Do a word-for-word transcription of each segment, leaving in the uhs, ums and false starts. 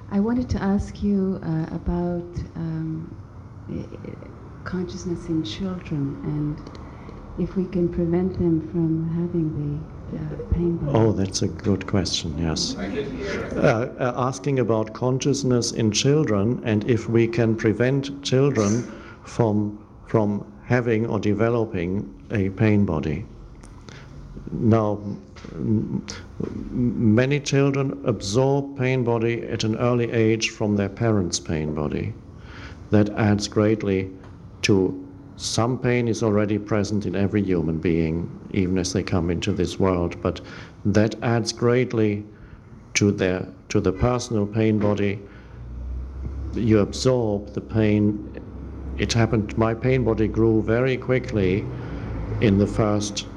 I wanted to ask you uh, about um, consciousness in children and if we can prevent them from having the uh, pain body. Oh, that's a good question, yes. Uh, uh, asking about consciousness in children and if we can prevent children from, from having or developing a pain body. Now, m- many children absorb pain body at an early age from their parents' pain body. That adds greatly to some pain is already present in every human being, even as they come into this world, but that adds greatly to their to the personal pain body. You absorb the pain. It happened, my pain body grew very quickly in the first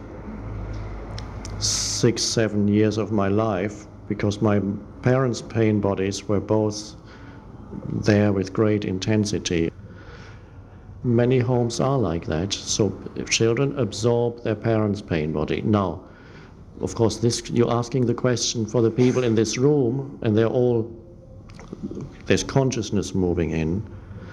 six, seven years of my life because my parents' pain bodies were both there with great intensity. Many homes are like that, so if children absorb their parents' pain body. Now, of course, this you're asking the question for the people in this room, and they're all, there's consciousness moving in.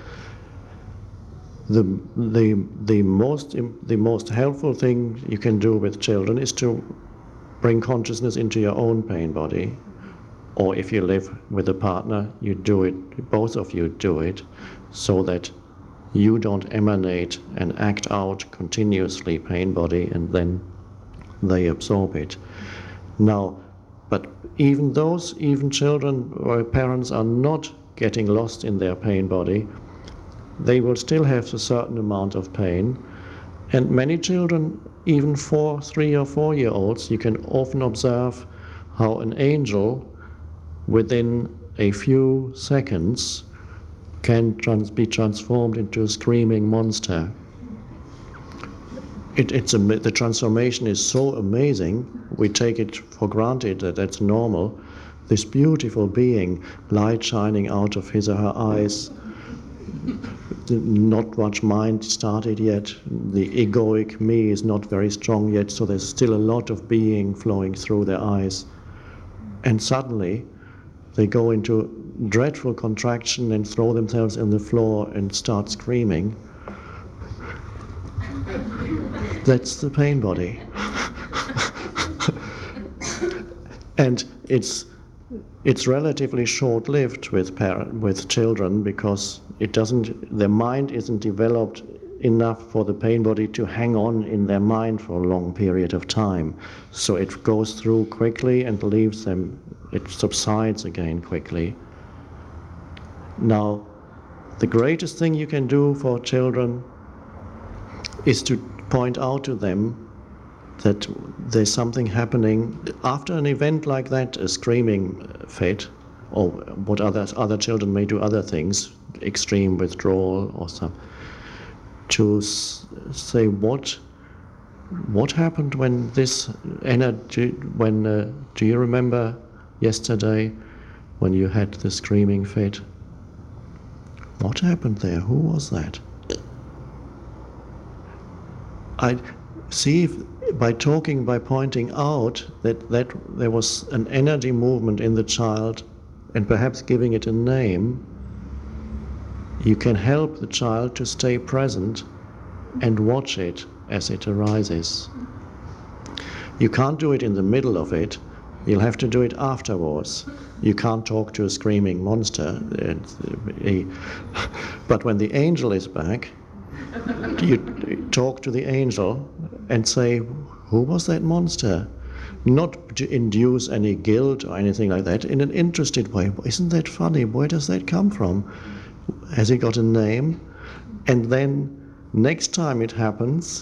The, the, the, most, the most helpful thing you can do with children is to bring consciousness into your own pain body, or if you live with a partner, you do it, both of you do it, so that you don't emanate and act out continuously pain body and then they absorb it. Now, but even those, even children or parents are not getting lost in their pain body, they will still have a certain amount of pain. And many children, even four, three or four year olds, you can often observe how an angel within a few seconds can trans be transformed into a screaming monster. It, it's a, the transformation is so amazing, we take it for granted that that's normal. This beautiful being, light shining out of his or her eyes, not much mind started yet, the egoic me is not very strong yet, so there's still a lot of being flowing through their eyes. And suddenly, they go into dreadful contraction and throw themselves on the floor and start screaming. That's the pain body. And it's it's relatively short-lived with parent, with children because it doesn't, their mind isn't developed enough for the pain body to hang on in their mind for a long period of time. So it goes through quickly and leaves them, it subsides again quickly. Now, the greatest thing you can do for children is to point out to them that there's something happening. After an event like that, a screaming fit, or what others, other children may do other things, extreme withdrawal or some, to s- say what what happened when this energy, when, uh, do you remember yesterday when you had the screaming fit? What happened there? Who was that? I see if, by talking, by pointing out that, that there was an energy movement in the child and perhaps giving it a name, you can help the child to stay present and watch it as it arises. You can't do it in the middle of it, you'll have to do it afterwards. You can't talk to a screaming monster. But when the angel is back, you talk to the angel and say, who was that monster? Not to induce any guilt or anything like that, in an interested way. Isn't that funny? Where does that come from? Has it got a name? And then next time it happens,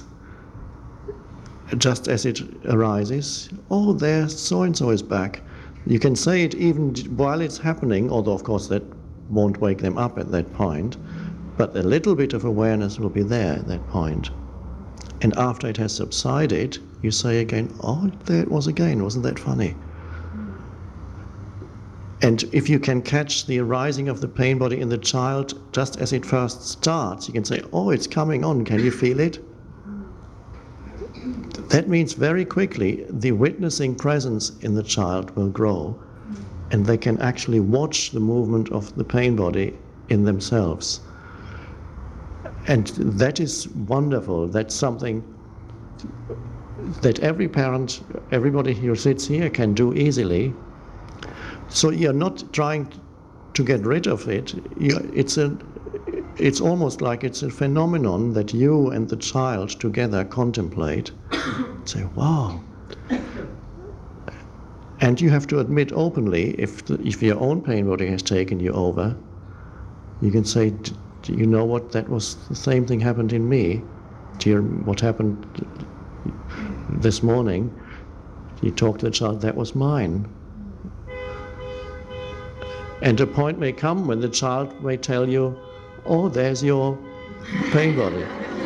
just as it arises, oh, there, so-and-so is back. You can say it even while it's happening, although of course that won't wake them up at that point, but a little bit of awareness will be there at that point. And after it has subsided, you say again, oh, there it was again, wasn't that funny? And if you can catch the arising of the pain body in the child just as it first starts, you can say, oh, it's coming on, can you feel it? That means very quickly the witnessing presence in the child will grow, and they can actually watch the movement of the pain body in themselves. And that is wonderful. That's something that every parent, everybody who sits here can do easily. So you're not trying to get rid of it. You, it's a, it's almost like it's a phenomenon that you and the child together contemplate. Say, wow. And you have to admit openly, if, the, if your own pain body has taken you over, you can say, do you know what, that was the same thing happened in me. Do you, what happened this morning, you talk to the child, that was mine. And a point may come when the child may tell you, oh, there's your pain body.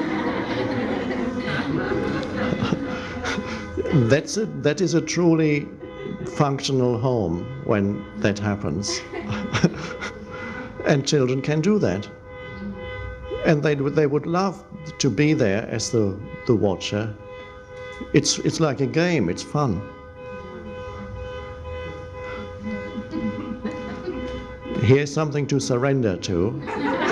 That's a, that is a truly functional home when that happens. And children can do that. And they, they would love to be there as the, the watcher. It's, it's like a game, it's fun. Here's something to surrender to.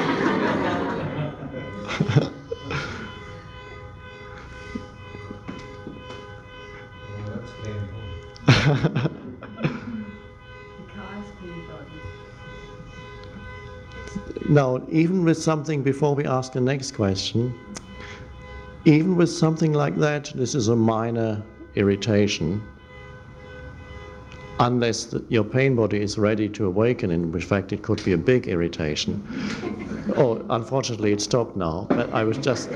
Now, even with something, before we ask the next question, even with something like that, this is a minor irritation. Unless the, your pain body is ready to awaken, in fact it could be a big irritation. Oh, unfortunately it stopped now, but I was just...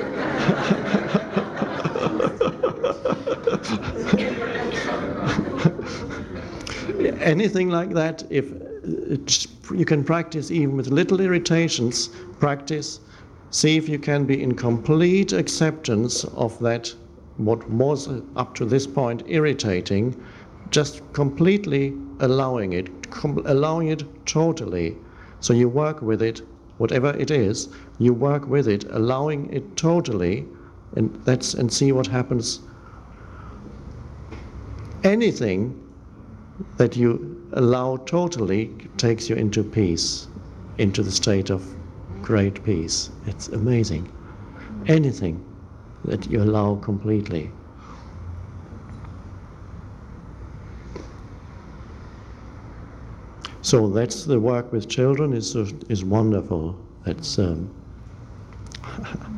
Anything like that, if it's, you can practice even with little irritations, practice, see if you can be in complete acceptance of that, what was up to this point irritating, just completely allowing it, com allowing it totally. So you work with it, whatever it is, you work with it, allowing it totally, and that's and see what happens. Anything that you allow totally takes you into peace, into the state of great peace. It's amazing. Anything that you allow completely. So that's the work with children is is wonderful. That's um,